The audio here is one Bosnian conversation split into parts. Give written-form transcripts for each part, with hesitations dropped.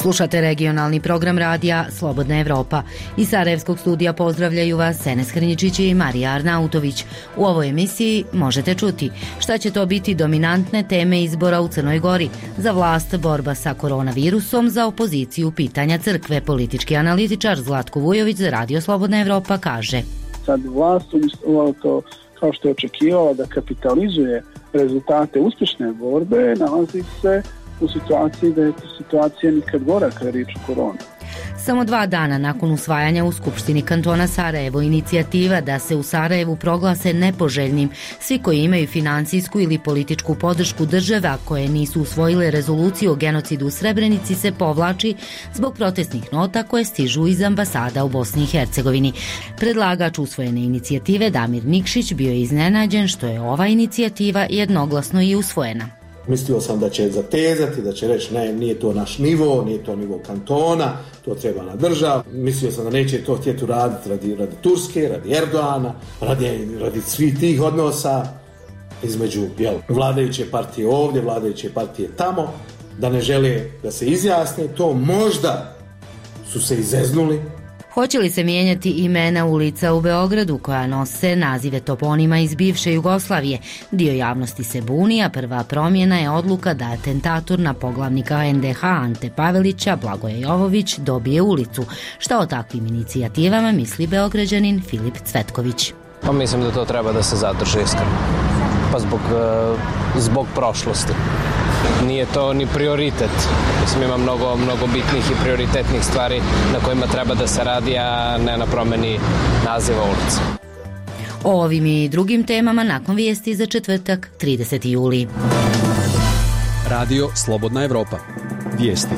Slušate regionalni program radija Slobodna Evropa. Iz Sarajevskog studija pozdravljaju vas Enes Hrničić i Marija Arnautović. U ovoj emisiji možete čuti šta će to biti dominantne teme izbora u Crnoj Gori. Za vlast borba sa koronavirusom, za opoziciju pitanja crkve. Politički analitičar Zlatko Vujović za Radio Slobodna Evropa kaže: Sad vlast to kao što je očekivala da kapitalizuje rezultate uspješne borbe, nalazi se u situaciji da je situacija nikad gora kada je riječ o koroni. Samo 2 dana nakon usvajanja u Skupštini kantona Sarajevo inicijativa da se u Sarajevu proglase nepoželjnim svi koji imaju financijsku ili političku podršku države, a koje nisu usvojile rezoluciju o genocidu u Srebrenici, se povlači zbog protestnih nota koje stižu iz ambasada u Bosni i Hercegovini. Predlagač usvojene inicijative Damir Nikšić bio je iznenađen što je ova inicijativa jednoglasno i usvojena. Mislio sam da će zatezati, da će reći ne, nije to naš nivo, nije to nivo kantona, to treba na državu. Mislio sam da neće to htjeti raditi radi Turske, radi Erdoana, radi svih tih odnosa između vladajuće partije ovdje, vladajuće partije tamo, da ne žele da se izjasne. To možda su se izeznuli. Hoće li se mijenjati imena ulica u Beogradu koja nose nazive toponima iz bivše Jugoslavije? Dio javnosti se buni, a prva promjena je odluka da atentator na poglavnika NDH Ante Pavelića, Blagoje Jovović, dobije ulicu. Šta o takvim inicijativama misli Beograđanin Filip Cvetković? Pa mislim da to treba da se zadrži iskreno. Pa zbog prošlosti. Nije to ni prioritet. Mislim, ima mnogo bitnih i prioritetnih stvari na kojima treba da se radi, a ne na promjeni naziva ulice. O ovim i drugim temama nakon vijesti za četvrtak, 30. juli. Radio Slobodna Evropa. Vijesti.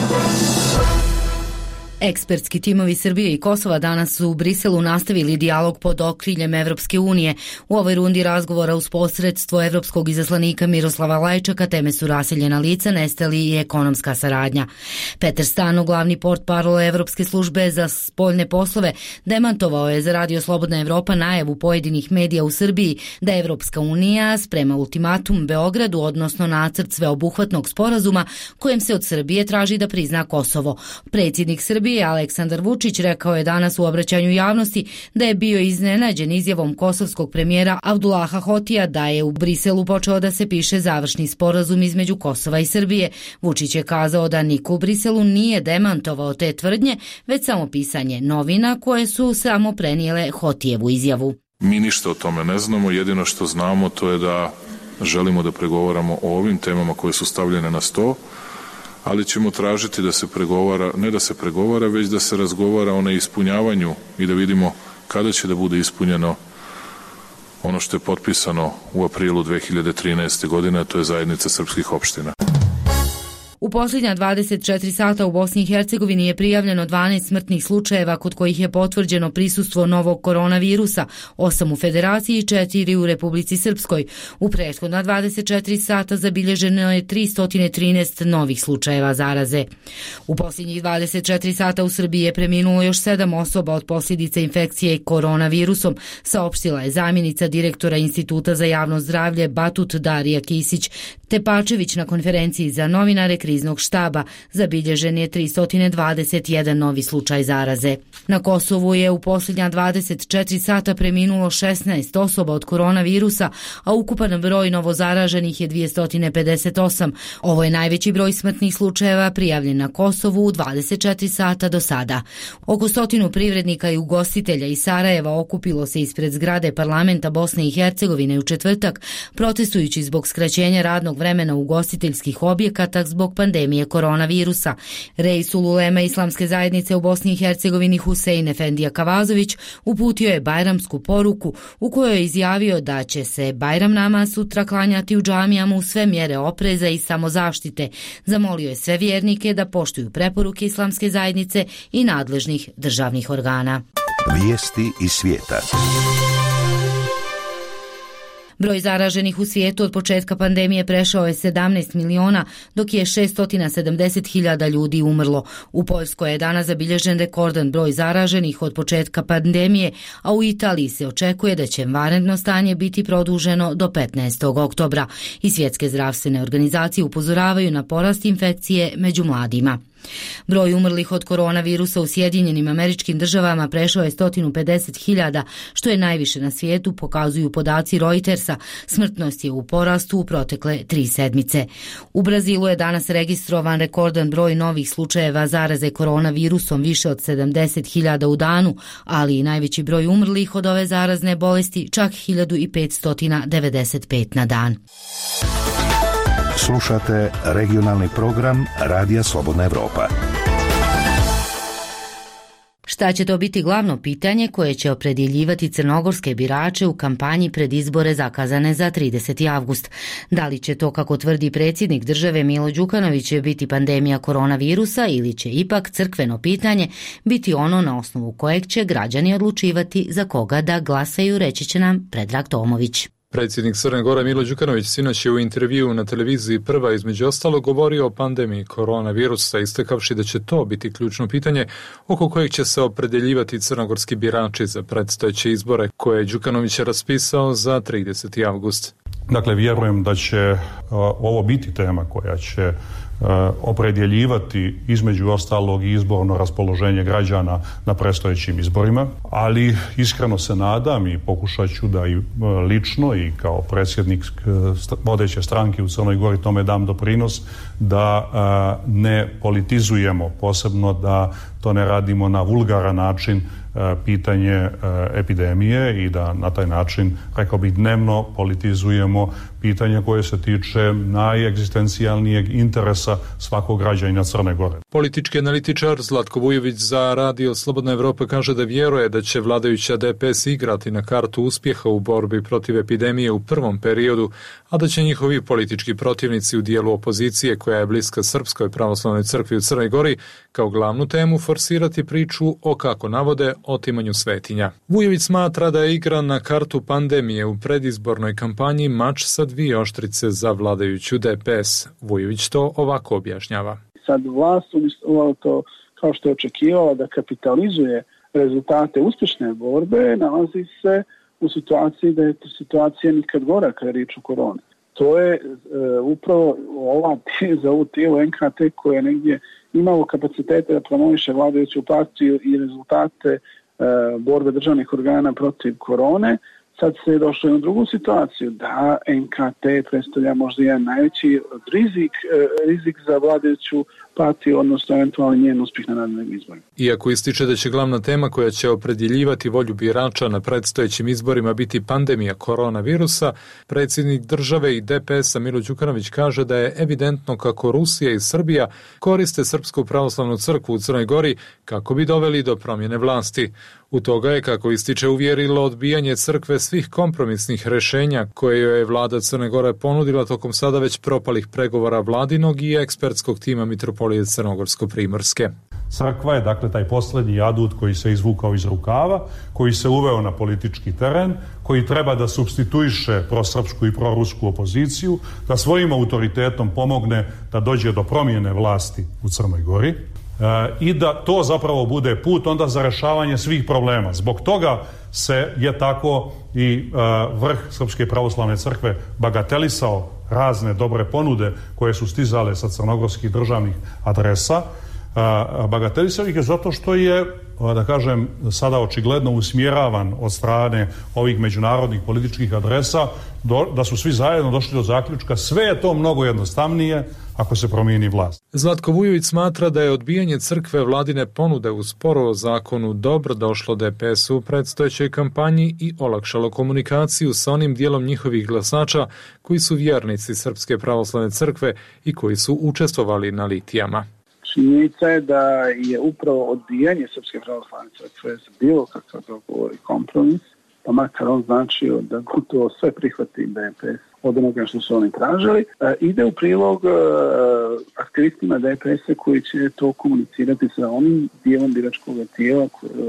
Ekspertski timovi Srbije i Kosova danas su u Briselu nastavili dijalog pod okriljem Evropske unije. U ovoj rundi razgovora uz posredstvo evropskog izaslanika Miroslava Lajčaka teme su raseljena lica, nestali i ekonomska saradnja. Petar Stano, glavni portparol Evropske službe za spoljne poslove, demantovao je za Radio Slobodna Evropa najavu pojedinih medija u Srbiji da Evropska unija sprema ultimatum Beogradu, odnosno nacrt sveobuhvatnog sporazuma kojem se od Srbije traži da prizna Kosovo. Predsjednik Srbije Aleksandar Vučić rekao je danas u obraćanju javnosti da je bio iznenađen izjavom kosovskog premijera Abdullaha Hotija da je u Briselu počeo da se piše završni sporazum između Kosova i Srbije. Vučić je kazao da niko u Briselu nije demantovao te tvrdnje, već samo pisanje novina koje su samo prenijele Hotijevu izjavu. Mi ništa o tome ne znamo, jedino što znamo to je da želimo da pregovaramo o ovim temama koje su stavljene na sto, ali ćemo tražiti da se pregovara, ne da se pregovara, već da se razgovara o neispunjavanju i da vidimo kada će da bude ispunjeno ono što je potpisano u aprilu 2013. godine, a to je zajednica srpskih opština. U posljednja 24 sata u Bosni i Hercegovini je prijavljeno 12 smrtnih slučajeva kod kojih je potvrđeno prisustvo novog koronavirusa, 8 u Federaciji i 4 u Republici Srpskoj. U prethodna 24 sata zabilježeno je 313 novih slučajeva zaraze. U posljednjih 24 sata u Srbiji je preminulo još 7 osoba od posljedica infekcije koronavirusom, saopštila je zamjenica direktora Instituta za javno zdravlje Batut Darija Kisić Tepačević na konferenciji za novinare kriznog štaba. Zabilježen je 321 novi slučaj zaraze. Na Kosovu je u posljednja 24 sata preminulo 16 osoba od koronavirusa, a ukupan broj novozaraženih je 258. Ovo je najveći broj smrtnih slučajeva prijavljen na Kosovu u 24 sata do sada. Oko 100 privrednika i ugostitelja iz Sarajeva okupilo se ispred zgrade parlamenta Bosne i Hercegovine u četvrtak, protestujući zbog skraćenja radnog vremena ugostiteljskih objekata zbog pandemije koronavirusa. Reisul ulema Islamske zajednice u Bosni i Hercegovini Husein Efendija Kavazović uputio je bajramsku poruku u kojoj je izjavio da će se Bajram namaz sutra klanjati u džamijama uz sve mjere opreza i samozaštite. Zamolio je sve vjernike da poštuju preporuke Islamske zajednice i nadležnih državnih organa. Vijesti iz svijeta. Broj zaraženih u svijetu od početka pandemije prešao je 17 miliona, dok je 670.000 ljudi umrlo. U Poljskoj je danas zabilježen rekordan broj zaraženih od početka pandemije, a u Italiji se očekuje da će vanredno stanje biti produženo do 15. oktobra. I svjetske zdravstvene organizacije upozoravaju na porast infekcije među mladima. Broj umrlih od koronavirusa u Sjedinjenim Američkim Državama prešao je 150.000, što je najviše na svijetu, pokazuju podaci Reutersa. Smrtnost je u porastu u protekle 3 sedmice. U Brazilu je danas registrovan rekordan broj novih slučajeva zaraze koronavirusom, više od 70.000 u danu, ali i najveći broj umrlih od ove zarazne bolesti, čak 1595 na dan. Slušate regionalni program Radija Slobodna Evropa. Šta će to biti glavno pitanje koje će opredjeljivati crnogorske birače u kampanji pred izbore zakazane za 30. avgust? Da li će to, kako tvrdi predsjednik države Milo Đukanović, biti pandemija koronavirusa ili će ipak crkveno pitanje biti ono na osnovu kojeg će građani odlučivati za koga da glasaju, reći će nam Predrag Tomović. Predsjednik Crne Gore Milo Đukanović sinoć je u intervjuu na televiziji Prva između ostalog govorio o pandemiji koronavirusa, istakavši da će to biti ključno pitanje oko kojeg će se opredjeljivati crnogorski birači za predstojeće izbore koje je Đukanović raspisao za 30. avgust. Dakle, vjerujem da će ovo biti tema koja će opredjeljivati između ostalog i izborno raspoloženje građana na predstojećim izborima, ali iskreno se nadam i pokušat ću da i lično i kao predsjednik vodeće stranke u Crnoj Gori tome dam doprinos da ne politizujemo, posebno da to ne radimo na vulgaran način pitanje epidemije i da na taj način, rekao bih, dnevno politizujemo pitanje koje se tiče najegzistencijalnijeg interesa svakog građanina Crne Gore. Politički analitičar Zlatko Vujović za Radio Slobodna Evropa kaže da vjeruje da će vladajuća DPS igrati na kartu uspjeha u borbi protiv epidemije u prvom periodu, a da će njihovi politički protivnici u dijelu opozicije koja je bliska Srpskoj pravoslavnoj crkvi u Crnoj Gori kao glavnu temu forsirati priču o, kako navode, otimanju svetinja. Vujović smatra da je igra na kartu pandemije u predizbornoj kampanji mač sa dvije oštrice za vladajuću DPS. Vujović to ovako objašnjava. Sad vlast to, kao što je očekivala da kapitalizuje rezultate uspješne borbe, nalazi se u situaciji da je situacija nikad gora kada je riječ o koroni. To je upravo za ovu tijelo NKT koje je negdje imalo kapacitete da promoviše vladajuću partiju i rezultate borbe državnih organa protiv korone. Sad se je došlo u drugu situaciju da NKT predstavlja možda jedan najveći rizik za vladajuću partiju, odnosno eventualni njen uspjeh na narednim izborima. Iako ističe da će glavna tema koja će opredjeljivati volju birača na predstojećim izborima biti pandemija koronavirusa, predsjednik države i DPS-a Milo Đukanović kaže da je evidentno kako Rusija i Srbija koriste Srpsku pravoslavnu crkvu u Crnoj Gori kako bi doveli do promjene vlasti. U toga je, kako ističe, uvjerilo odbijanje crkve svih kompromisnih rješenja koje joj je vlada Crne Gore ponudila tokom sada već propalih pregovora vladinog i ekspertskog tima Mitropolije Crnogorsko-Primorske. Crkva je, dakle, taj posljednji adut koji se izvukao iz rukava, koji se uveo na politički teren, koji treba da supstituiše prosrpsku i prorusku opoziciju, da svojim autoritetom pomogne da dođe do promjene vlasti u Crnoj Gori i da to zapravo bude put onda za rješavanje svih problema. Zbog toga je tako i vrh Srpske pravoslavne crkve bagatelisao razne dobre ponude koje su stizale sa crnogorskih državnih adresa. Bagatelisao ih je zato što je, da kažem, sada očigledno usmjeravan od strane ovih međunarodnih političkih adresa da su svi zajedno došli do zaključka sve je to mnogo jednostavnije ako se promijeni vlast. Zlatko Vujović smatra da je odbijanje crkve vladine ponude u sporu o zakonu dobro došlo DPS-u u predstojećoj kampanji i olakšalo komunikaciju sa onim dijelom njihovih glasača koji su vjernici Srpske pravoslavne crkve i koji su učestvovali na litijama. Činjenica je da je upravo odbijanje Srpske pravoslavne crkve za bilo kakav dogovor i kompromis, pa makar on značio da gotovo sve prihvati DPS od onoga što su oni tražili, ide u prilog aktivistima DPS-a koji će to komunicirati sa onim dijelom biračkog tijela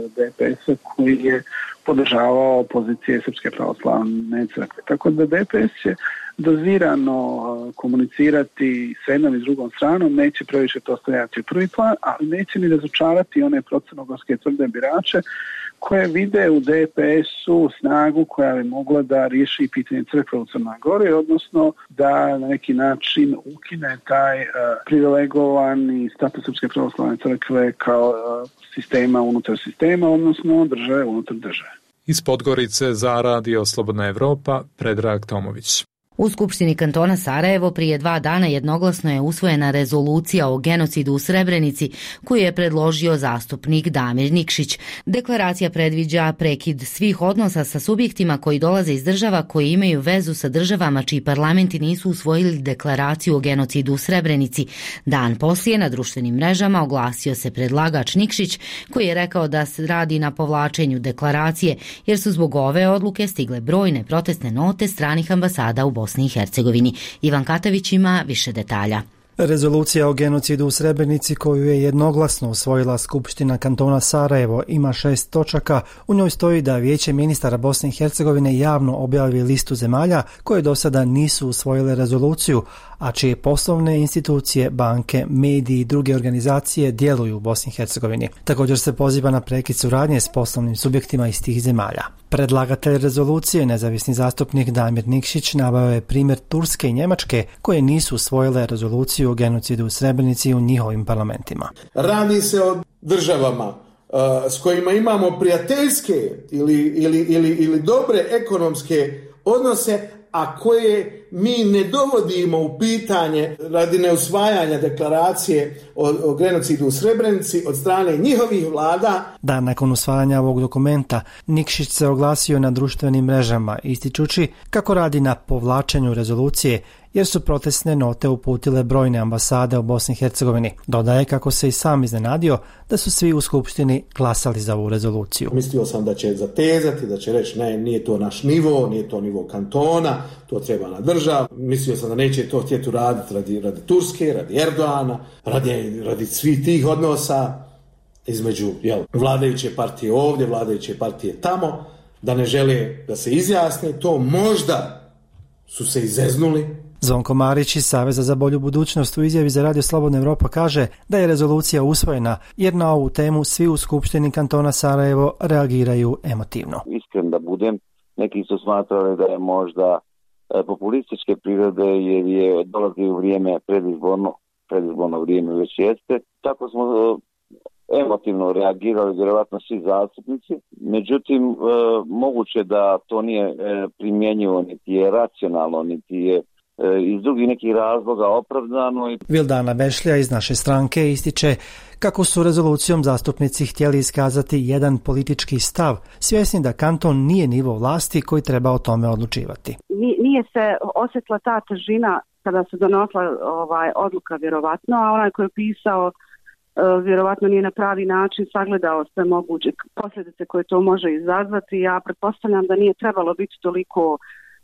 DPS-a koji je podržavao pozicije Srpske pravoslavne crkve. Tako da DPS će dozirano komunicirati s jednom i s drugom stranom, neće previše to stajati u prvi plan, ali neće ni razočarati one crnogorske tvrde birače koje vide u DPS-u snagu koja bi mogla da riješi pitanje crkve u Crnoj Gori, odnosno da na neki način ukine taj privilegovani status Srpske pravoslavne crkve kao sistema unutar sistema, odnosno države unutar države. Iz Podgorice za Radio Slobodna Evropa, Predrag Tomović. U Skupštini kantona Sarajevo prije 2 dana jednoglasno je usvojena rezolucija o genocidu u Srebrenici koju je predložio zastupnik Damir Nikšić. Deklaracija predviđa prekid svih odnosa sa subjektima koji dolaze iz država koji imaju vezu sa državama čiji parlamenti nisu usvojili deklaraciju o genocidu u Srebrenici. Dan poslije na društvenim mrežama oglasio se predlagač Nikšić koji je rekao da se radi na povlačenju deklaracije jer su zbog ove odluke stigle brojne protestne note stranih ambasada u Bosni i Hercegovini. Ivan Katavić ima više detalja. Rezolucija o genocidu u Srebrenici koju je jednoglasno usvojila Skupština kantona Sarajevo ima 6 točaka. U njoj stoji da Vijeće ministara Bosne i Hercegovine javno objavi listu zemalja koje do sada nisu usvojile rezoluciju, a čije poslovne institucije, banke, mediji i druge organizacije djeluju u Bosni i Hercegovini. Također se poziva na prekid suradnje s poslovnim subjektima iz tih zemalja. Predlagatelj rezolucije, nezavisni zastupnik Damir Nikšić, naveo je primjer Turske i Njemačke koje nisu usvojile rezoluciju o genocidu u Srebrenici u njihovim parlamentima. Radi se o državama s kojima imamo prijateljske ili dobre ekonomske odnose, a koje mi ne dovodimo u pitanje radi neusvajanja deklaracije o genocidu u Srebrenici od strane njihovih vlada. Dan nakon usvajanja ovog dokumenta, Nikšić se oglasio na društvenim mrežama, ističući kako radi na povlačenju rezolucije, jer su protestne note uputile brojne ambasade u Bosni i Hercegovini. Dodaje kako se i sam iznenadio da su svi u Skupštini glasali za ovu rezoluciju. Mislio sam da će zatezati, da će reći ne, nije to naš nivo, nije to nivo kantona, to treba na državu. Mislio sam da neće to htjeti uraditi radi Turske, radi Erdoana, radi svih tih odnosa između vladajuće partije ovdje, vladajuće partije tamo, da ne žele da se izjasne, to možda su se izeznuli. Zvonko Marić iz Saveza za bolju budućnost u izjavi za Radio Slobodna Evropa kaže da je rezolucija usvojena jer na ovu temu svi u Skupštini kantona Sarajevo reagiraju emotivno. Iskren da budem, neki su smatrali da je možda populističke prirode jer je dolazi u vrijeme predizborno vrijeme već jeste. Tako smo emotivno reagirali vjerovatno svi zastupnici. Međutim, moguće da to nije primjenjivo, niti je racionalno, niti je iz drugih nekih razloga opravdano. Vildana Bešlja iz naše stranke ističe kako su rezolucijom zastupnici htjeli iskazati jedan politički stav, svjesni da kanton nije nivo vlasti koji treba o tome odlučivati. Nije se osjetila ta težina kada se donosila odluka vjerovatno, a onaj koji je pisao vjerovatno nije na pravi način sagledao sve moguće posljedice koje to može izazvati. Ja pretpostavljam da nije trebalo biti toliko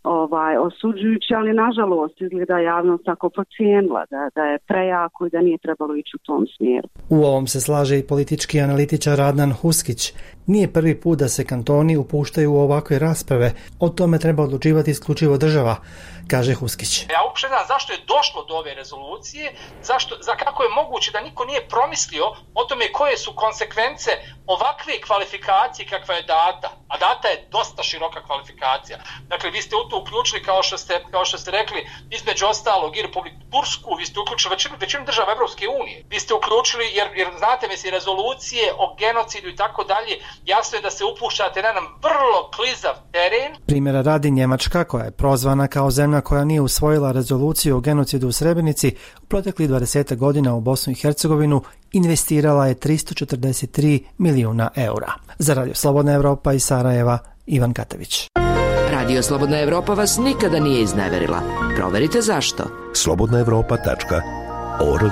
osuđujući, ali nažalost izgleda javnost tako procijenila da je prejako i da nije trebalo ići u tom smjeru. U ovom se slaže i politički analitičar Adnan Huskić. Nije prvi put da se kantoni upuštaju u ovakve rasprave, o tome treba odlučivati isključivo država, kaže Huskić. Ja uopće ne znam zašto je došlo do ove rezolucije, kako je moguće da niko nije promislio o tome koje su konsekvence ovakve kvalifikacije kakva je data, a data je dosta široka kvalifikacija. Dakle, vi ste u to uključili, kao što ste rekli, između ostalog i Republiku Tursku, vi ste uključili većinu država Evropske unije. Vi ste uključili, jer znate rezolucije o genocidu i tako dalje, jasno je da se upuštate na jedan vrlo klizav teren. Primjera radi Njemačka, koja je prozvana kao zemlja koja nije usvojila rezoluciju o genocidu u Srebrenici, u proteklih 20 godina u Bosnu i Hercegovinu investirala je 343 milijuna eura. Za Radio Slobodna Evropa iz Sarajeva, Ivan Katavić. Radio Slobodna Evropa vas nikada nije izneverila. Proverite zašto. slobodnaevropa.org.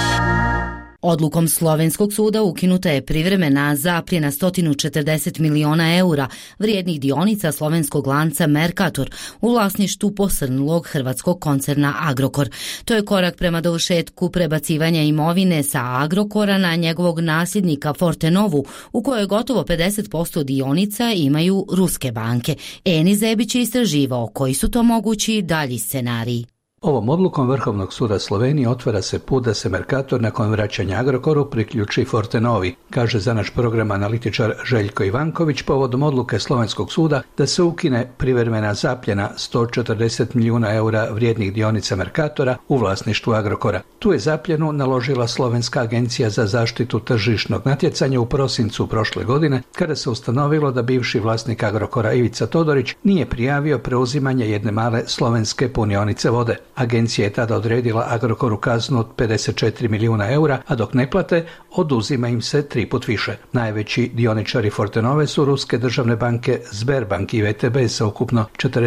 Odlukom Slovenskog suda ukinuta je privremena zapljena 140 miliona eura vrijednih dionica slovenskog lanca Mercator u vlasništvu posrnulog hrvatskog koncerna Agrokor. To je korak prema dovršetku prebacivanja imovine sa Agrokora na njegovog nasljednika Fortenovu, u kojoj gotovo 50% dionica imaju ruske banke. Eni Zebić je istraživao koji su to mogući dalji scenariji. Ovom odlukom Vrhovnog suda Slovenije otvara se put da se Mercator nakon vraćanja Agrokoru priključi Fortenovi, kaže za naš program analitičar Željko Ivanković povodom odluke Slovenskog suda da se ukine privremena zapljena 140 milijuna eura vrijednih dionica Mercatora u vlasništvu Agrokora. Tu je zapljenu naložila Slovenska agencija za zaštitu tržišnog natjecanja u prosincu prošle godine, kada se ustanovilo da bivši vlasnik Agrokora Ivica Todorić nije prijavio preuzimanje jedne male slovenske punionice vode. Agencija je tada odredila Agrokoru kaznu od 54 milijuna eura, a dok ne plate, oduzima im se 3 put više. Najveći dioničari Fortenove su ruske državne banke Sberbank i VTB sa ukupno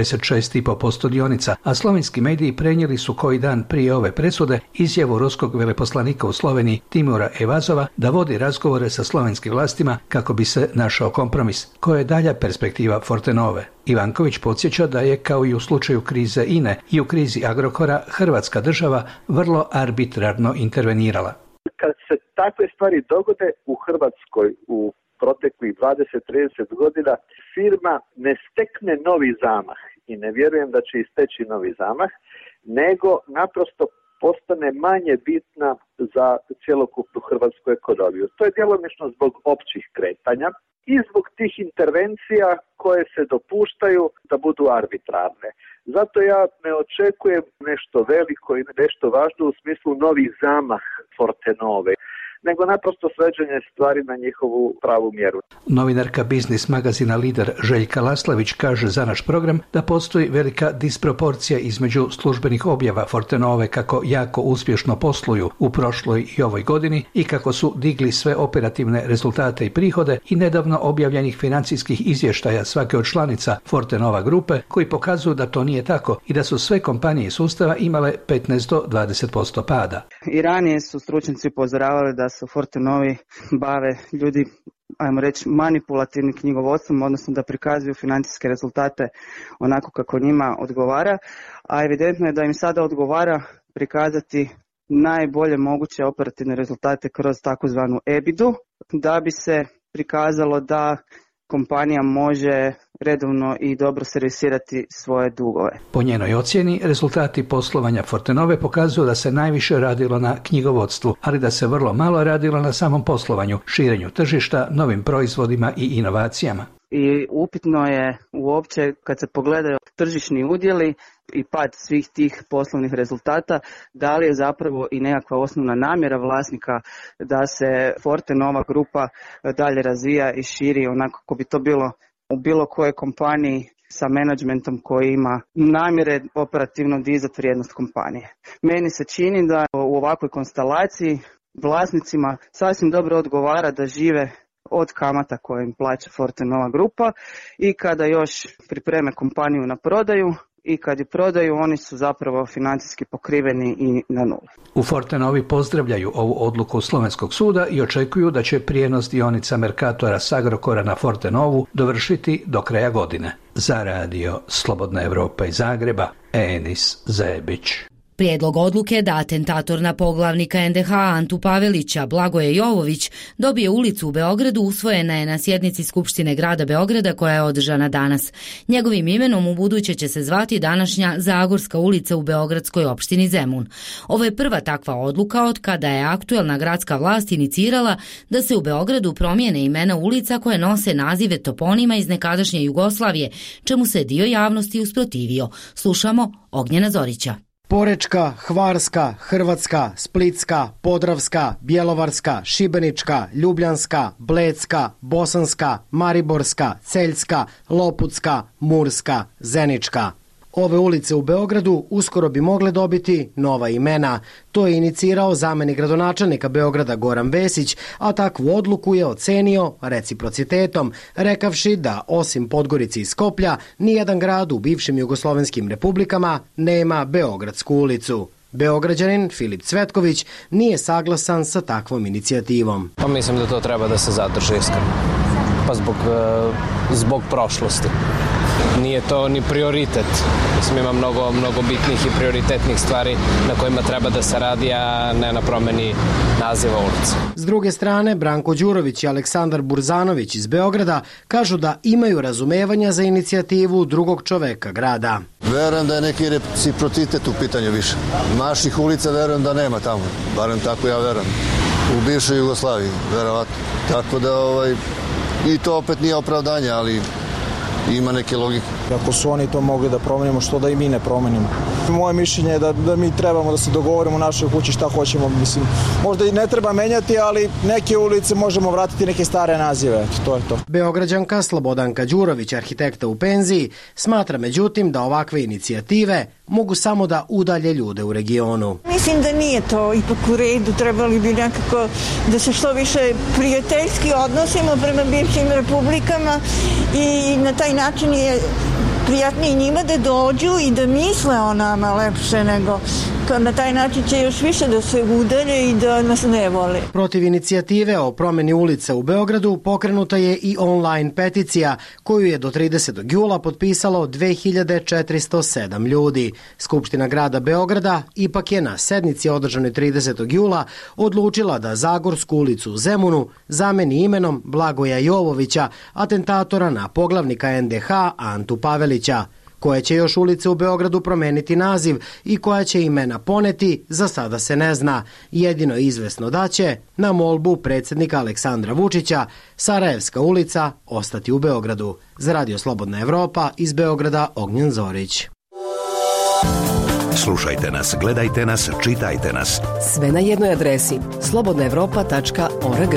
46,5% dionica, a slovenski mediji prenijeli su koji dan prije ove presude izjavu ruskog veleposlanika u Sloveniji Timura Evazova da vodi razgovore sa slovenskim vlastima kako bi se našao kompromis. Koja je dalja perspektiva Fortenove? Ivanković podsjeća da je, kao i u slučaju krize INE i u krizi Agrokora, Hrvatska država vrlo arbitrarno intervenirala. Kad se takve stvari dogode u Hrvatskoj u proteklih 20-30 godina, firma ne stekne novi zamah i ne vjerujem da će isteći novi zamah, nego naprosto postane manje bitna za cjelokupnu hrvatsku ekonomiju. To je djelomično zbog općih kretanja i zbog tih intervencija koje se dopuštaju da budu arbitrarne. Zato ja ne očekujem nešto veliko i nešto važno u smislu novi zamah Fortenove, nego naprosto sveđanje stvari na njihovu pravu mjeru. Novinarka biznis magazina Lider Željka Laslavić kaže za naš program da postoji velika disproporcija između službenih objava Fortenove kako jako uspješno posluju u prošloj i ovoj godini i kako su digli sve operativne rezultate i prihode i nedavno objavljenih financijskih izvještaja svake od članica Fortenova grupe koji pokazuju da to nije tako i da su sve kompanije sustava imale 15 do 20% pada. I ranije su stručnjaci upozoravali da se Fortenovi bave ljudi, ajmo reći, manipulativnim knjigovodstvom, odnosno da prikazuju financijske rezultate onako kako njima odgovara, a evidentno je da im sada odgovara prikazati najbolje moguće operativne rezultate kroz takozvanu EBITDA, da bi se prikazalo da kompanija može redovno i dobro servisirati svoje dugove. Po njenoj ocjeni, rezultati poslovanja Fortenove pokazuju da se najviše radilo na knjigovodstvu, ali da se vrlo malo radilo na samom poslovanju, širenju tržišta, novim proizvodima i inovacijama. I upitno je uopće kad se pogledaju tržišni udjeli i pad svih tih poslovnih rezultata, da li je zapravo i nekakva osnovna namjera vlasnika da se Fortenova grupa dalje razvija i širi onako kako bi to bilo u bilo kojoj kompaniji sa menadžmentom koji ima namjere operativno dizati vrijednost kompanije. Meni se čini da u ovakvoj konstelaciji vlasnicima sasvim dobro odgovara da žive od kamata koje im plaća Fortenova grupa i kada još pripreme kompaniju na prodaju i kad je prodaju, oni su zapravo financijski pokriveni i na nuli. U Fortenovi pozdravljaju ovu odluku Slovenskog suda i očekuju da će prijenos dionica Mercatora s Agrokora na Fortenovu dovršiti do kraja godine. Za radio Slobodna Evropa iz Zagreba, Enis Zebić. Prijedlog odluke da atentator na poglavnika NDH Antu Pavelića, Blagoje Jovović, dobije ulicu u Beogradu usvojena je na sjednici Skupštine grada Beograda koja je održana danas. Njegovim imenom u buduće će se zvati današnja Zagorska ulica u beogradskoj opštini Zemun. Ovo je prva takva odluka od kada je aktuelna gradska vlast inicirala da se u Beogradu promijene imena ulica koje nose nazive toponima iz nekadašnje Jugoslavije, čemu se dio javnosti usprotivio. Slušamo Ognjena Zorića. Porečka, Hvarska, Hrvatska, Splitska, Podravska, Bjelovarska, Šibenička, Ljubljanska, Blecka, Bosanska, Mariborska, Celjska, Loputska, Murska, Zenička. Ove ulice u Beogradu uskoro bi mogle dobiti nova imena. To je inicirao zamjenik gradonačelnika Beograda Goran Vesić, a takvu odluku je ocenio reciprocitetom, rekavši da osim Podgorice i Skoplja, nijedan grad u bivšim jugoslovenskim republikama nema Beogradsku ulicu. Beograđanin Filip Cvetković nije saglasan sa takvom inicijativom. Pa mislim da to treba da se zadrži iskreno. Pa zbog prošlosti. nije to ni prioritet. Mislim, ima mnogo bitnih i prioritetnih stvari na kojima treba da se radi, a ne na promeni naziva ulice. S druge strane, Branko Đurović i Aleksandar Burzanović iz Beograda kažu da imaju razumevanja za inicijativu drugog čoveka grada. Verujem da je neki reciprocitet u pitanju više. Naših ulica verujem da nema tamo, barem tako ja verujem. U bivšoj Jugoslaviji, verovatno. Tako da i to opet nije opravdanje, ali ima neke logike. Ako su oni to mogli da promenimo, što da i mi ne promenimo? Moje mišljenje je da mi trebamo da se dogovorimo u našoj kući šta hoćemo. Mislim, možda i ne treba menjati, ali neke ulice možemo vratiti neke stare nazive. To je to. Beograđanka Slobodanka Đurović, arhitekta u penziji, smatra međutim da ovakve inicijative mogu samo da udalje ljude u regionu. Mislim da nije to ipak u redu. Trebali bi nekako da se što više prijateljski odnosimo prema bivšim republikama i na taj način je prijatnije njima da dođu i da misle o nama lepše nego na taj način će još više da se udalje i da nas ne vole. Protiv inicijative o promeni ulica u Beogradu pokrenuta je i online peticija koju je do 30. jula potpisalo 2407 ljudi. Skupština grada Beograda ipak je na sednici održanoj 30. jula odlučila da Zagorsku ulicu u Zemunu zameni imenom Blagoja Jovovića, atentatora na poglavnika NDH Antu Pavelića. Koje će još ulice u Beogradu promeniti naziv i koja će imena poneti, za sada se ne zna. Jedino je izvesno da će, na molbu predsjednika Aleksandra Vučića, Sarajevska ulica ostati u Beogradu. Za Radio Slobodna Evropa, iz Beograda, Ognjen Zorić. Slušajte nas, gledajte nas, čitajte nas. Sve na jednoj adresi slobodnaevropa.org.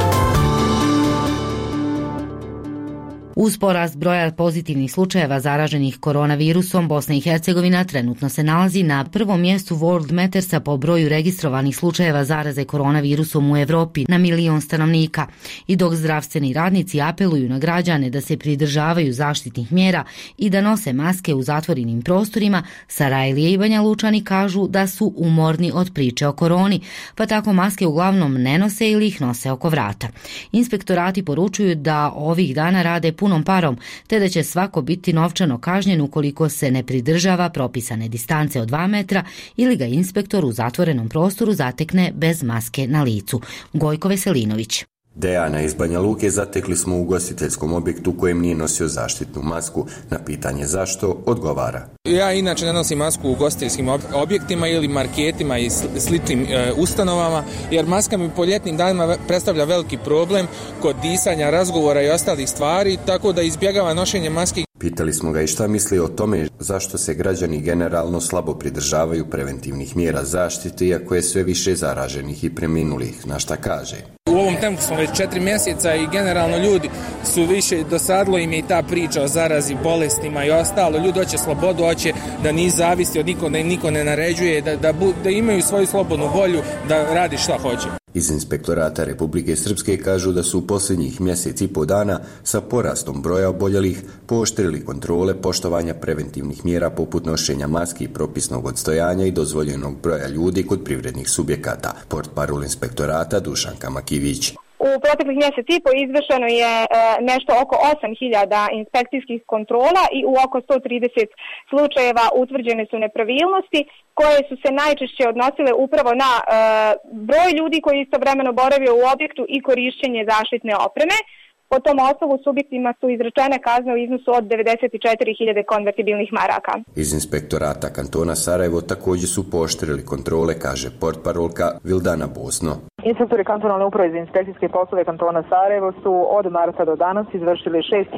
Uz porast broja pozitivnih slučajeva zaraženih koronavirusom, Bosna i Hercegovina trenutno se nalazi na prvom mjestu World Mattersa po broju registrovanih slučajeva zaraze koronavirusom u Evropi na 1 milion stanovnika. I dok zdravstveni radnici apeluju na građane da se pridržavaju zaštitnih mjera i da nose maske u zatvorenim prostorima, Sarajlije i Banja Lučani kažu da su umorni od priče o koroni, pa tako maske uglavnom ne nose ili ih nose oko vrata. Inspektorati poručuju da ovih dana rade punom parom, te da će svako biti novčano kažnjen ukoliko se ne pridržava propisane distance od 2 metra ili ga inspektor u zatvorenom prostoru zatekne bez maske na licu. Gojko Veselinović. Dejana iz Banja Luke zatekli smo u ugostiteljskom objektu kojem nije nosio zaštitnu masku. Na pitanje zašto, odgovara. Ja inače ne nosim masku u ugostiteljskim objektima ili marketima i sličnim ustanovama, jer maska mi po ljetnim danima predstavlja veliki problem kod disanja, razgovora i ostalih stvari, tako da izbjegava nošenje maske. Pitali smo ga i šta misli o tome zašto se građani generalno slabo pridržavaju preventivnih mjera zaštite, iako je sve više zaraženih i preminulih. Na šta kaže? U ovom tempu smo već 4 mjeseca i generalno ljudi su više, dosadilo im je i ta priča o zarazi, bolestima i ostalo. Ljudi hoće slobodu, hoće da nisu zavisi od niko, da niko ne naređuje, da imaju svoju slobodnu volju da radi šta hoće. Iz Inspektorata Republike Srpske kažu da su u posljednjih mjesec i po dana sa porastom broja oboljelih pooštrili kontrole poštovanja preventivnih mjera poput nošenja maski, propisnog odstojanja i dozvoljenog broja ljudi kod privrednih subjekata. Portparol Inspektorata Dušanka Makivić. U proteklih mjesec i po izvršeno je nešto oko 8.000 inspekcijskih kontrola i u oko 130 slučajeva utvrđene su nepravilnosti koje su se najčešće odnosile upravo na broj ljudi koji istovremeno boravio u objektu i korišćenje zaštitne opreme. Po tom osnovu subjektima su izrečene kazne u iznosu od 94.000 konvertibilnih maraka. Iz Inspektorata kantona Sarajevo također su pooštrili kontrole, kaže portparolka Vildana Bosno. Inspektori kantonalne uprave za inspekcijske poslove kantona Sarajevo su od marta do danas izvršili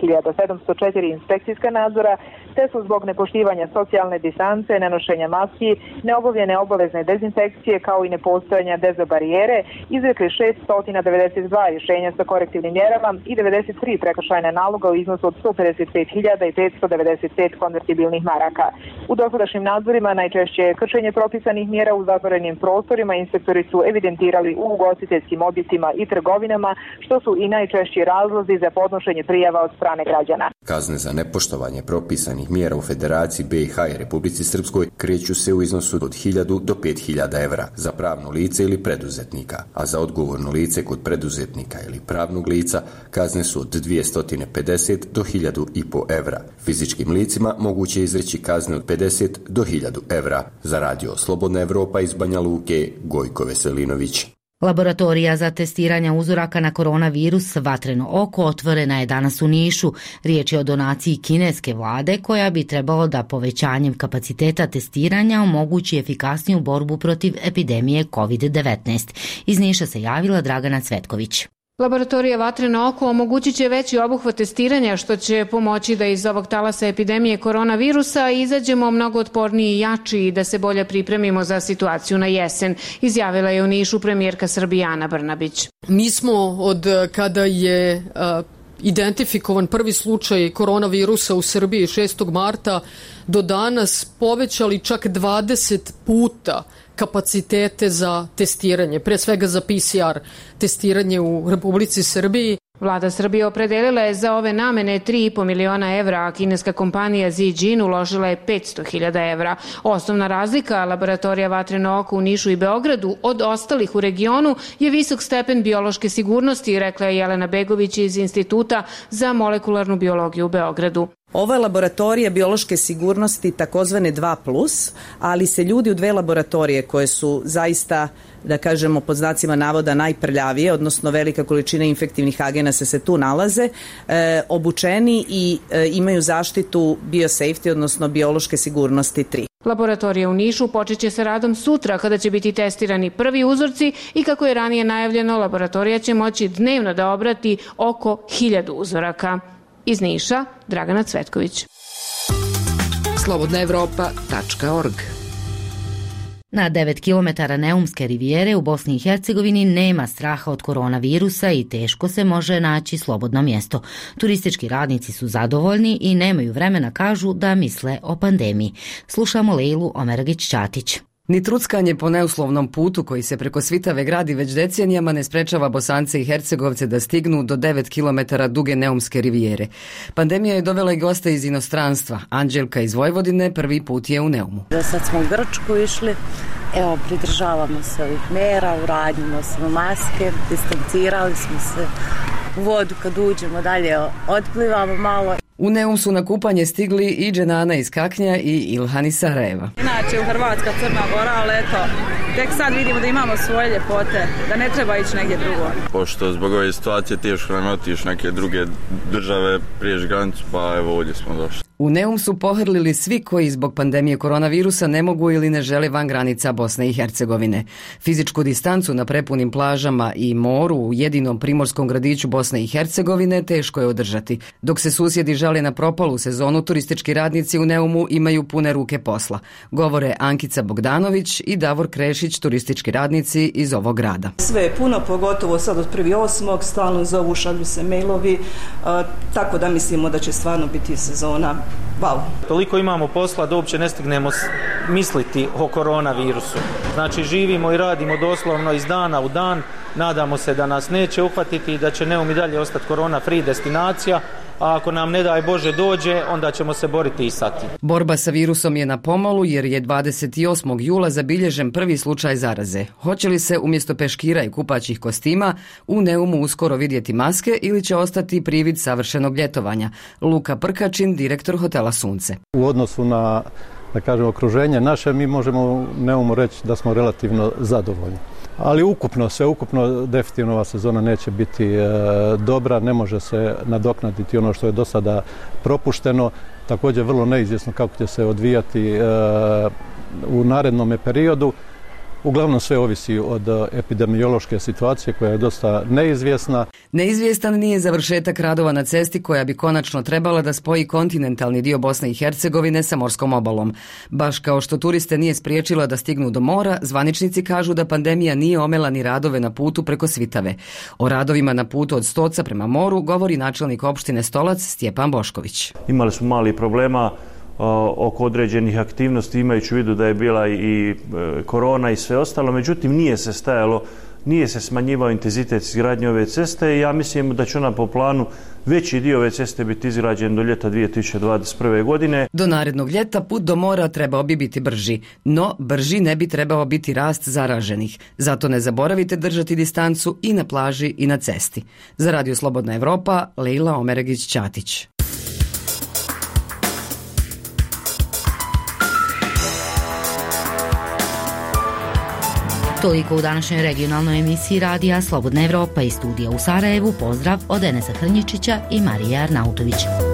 6.704 inspekcijska nadzora, te su zbog nepoštivanja socijalne distance, nenošenja maski, neobavljene obavezne dezinfekcije kao i nepostojanja dezobarijere izrekli 692 rješenja sa korektivnim mjerama i 93 prekršajna naloga u iznosu od 155.595 konvertibilnih maraka. U dosadašnjim nadzorima najčešće je kršenje propisanih mjera u zatvorenim prostorima. Inspektori su evidentirali u ugostiteljskim objektima i trgovinama, što su i najčešći razlozi za podnošenje prijava od strane građana. Kazne za nepoštovanje propisanih mjera u Federaciji BiH i Republici Srpskoj kreću se u iznosu od 1000 do 5000 evra za pravno lice ili preduzetnika, a za odgovorno lice kod preduzetnika ili pravnog lica kazne su od 250 do 1500 evra. Fizičkim licima moguće je izreći kazne od 50 do 1000 evra. Za Radio Slobodna Evropa iz Banja Luke, Gojko Veselinović. Laboratorija za testiranje uzoraka na koronavirus Vatreno oko otvorena je danas u Nišu. Riječ je o donaciji kineske vlade koja bi trebalo da povećanjem kapaciteta testiranja omogući efikasniju borbu protiv epidemije COVID-19. Iz Niša se javila Dragana Cvetković. Laboratorija Vatreno oko omogućit će veći obuhvat testiranja, što će pomoći da iz ovog talasa epidemije koronavirusa izađemo mnogo otporniji i jači i da se bolje pripremimo za situaciju na jesen, izjavila je u Nišu premijerka Srbije Ana Brnabić. Mi smo od kada je identifikovan prvi slučaj koronavirusa u Srbiji 6. marta do danas povećali čak 20 puta kapacitete za testiranje, pre svega za PCR testiranje u Republici Srbiji. Vlada Srbije opredelila je za ove namene 3,5 miliona evra, a kineska kompanija Zijin uložila je 500.000 evra. Osnovna razlika laboratorija Vatreno oko u Nišu i Beogradu od ostalih u regionu je visok stepen biološke sigurnosti, rekla je Jelena Begović iz Instituta za molekularnu biologiju u Beogradu. Ovo je laboratorija biološke sigurnosti takozvane 2+, ali se ljudi u dve laboratorije koje su zaista, da kažemo pod znacima navoda, najprljavije, odnosno velika količina infektivnih agenasa se tu nalaze, obučeni i imaju zaštitu biosafety, odnosno biološke sigurnosti 3. Laboratorija u Nišu počeće sa radom sutra kada će biti testirani prvi uzorci i kako je ranije najavljeno, laboratorija će moći dnevno da obrati oko 1000 uzoraka. Iz Niša, Dragana Cvetković. slobodnaevropa.org. Na 9 km Neumske rivijere u Bosni i Hercegovini nema straha od koronavirusa i teško se može naći slobodno mjesto. Turistički radnici su zadovoljni i nemaju vremena, kažu, da misle o pandemiji. Slušamo Lejlu Omeragić-Ćatić. Ni truckanje po neuslovnom putu koji se preko Svitave gradi već decenijama ne sprečava Bosance i Hercegovce da stignu do 9 km duge Neumske rivijere. Pandemija je dovela i goste iz inostranstva. Anđelka iz Vojvodine prvi put je u Neumu. Sad smo u Grčku išli, evo, pridržavamo se ovih mjera, uradimo smo maske, distancirali smo se u vodu kad uđemo, dalje otplivamo malo. U Neum su na kupanje stigli i Dženana iz Kaknja i Ilhan iz Sarajeva. Inače u Hrvatska, Crna Gora, ali eto, tek sad vidimo da imamo svoje ljepote, da ne treba ići negdje drugo. Pošto zbog ove situacije teško nam otići neke druge države, prijeći granicu, pa evo ovdje smo došli. U Neum su pohrlili svi koji zbog pandemije koronavirusa ne mogu ili ne žele van granica Bosne i Hercegovine. Fizičku distancu na prepunim plažama i moru u jedinom primorskom gradiću Bosne i Hercegovine teško je održati. Dok se susjedi žale na propalu sezonu, turistički radnici u Neumu imaju pune ruke posla. Govore Ankica Bogdanović i Davor Krešić, turistički radnici iz ovog grada. Sve je puno, pogotovo sad od 1.8. stalno zovu, šalju se mailovi, tako da mislimo da će stvarno biti sezona. Wow. Toliko imamo posla da uopće ne stignemo misliti o koronavirusu. Znači živimo i radimo doslovno iz dana u dan. Nadamo se da nas neće uhvatiti i da će Neum i dalje ostati korona free destinacija. A ako nam ne daj Bože dođe, onda ćemo se boriti i sa tim. Borba sa virusom je na pomolu jer je 28. jula zabilježen prvi slučaj zaraze. Hoće li se umjesto peškira i kupaćih kostima u Neumu uskoro vidjeti maske ili će ostati privid savršenog ljetovanja? Luka Prkačin, direktor hotela Sunce. U odnosu na, da kažem, okruženje naše, mi možemo u Neumu reći da smo relativno zadovoljni. Ali ukupno, definitivno ova sezona neće biti dobra, ne može se nadoknaditi ono što je do sada propušteno, također vrlo neizvjesno kako će se odvijati u narednom periodu. Uglavnom sve ovisi od epidemiološke situacije koja je dosta neizvjesna. Neizvjestan nije završetak radova na cesti koja bi konačno trebala da spoji kontinentalni dio Bosne i Hercegovine sa morskom obalom. Baš kao što turiste nije spriječila da stignu do mora, zvaničnici kažu da pandemija nije omela ni radove na putu preko Svitave. O radovima na putu od Stoca prema moru govori načelnik opštine Stolac Stjepan Bošković. Imali smo mali problema oko određenih aktivnosti, imajući u vidu da je bila i korona i sve ostalo, međutim nije se stajalo nije se smanjivao intenzitet izgradnje ove ceste i ja mislim da će ona po planu veći dio ove ceste biti izgrađen do ljeta 2021. godine. Do narednog ljeta put do mora trebao bi biti brži, no brži ne bi trebao biti rast zaraženih. Zato ne zaboravite držati distancu i na plaži i na cesti. Za Radio Slobodna Evropa, Leila Omeregić-Ćatić. Toliko u današnjoj regionalnoj emisiji Radija Slobodna Evropa iz studija u Sarajevu. Pozdrav od Enesa Hrnjičića i Marije Arnautović.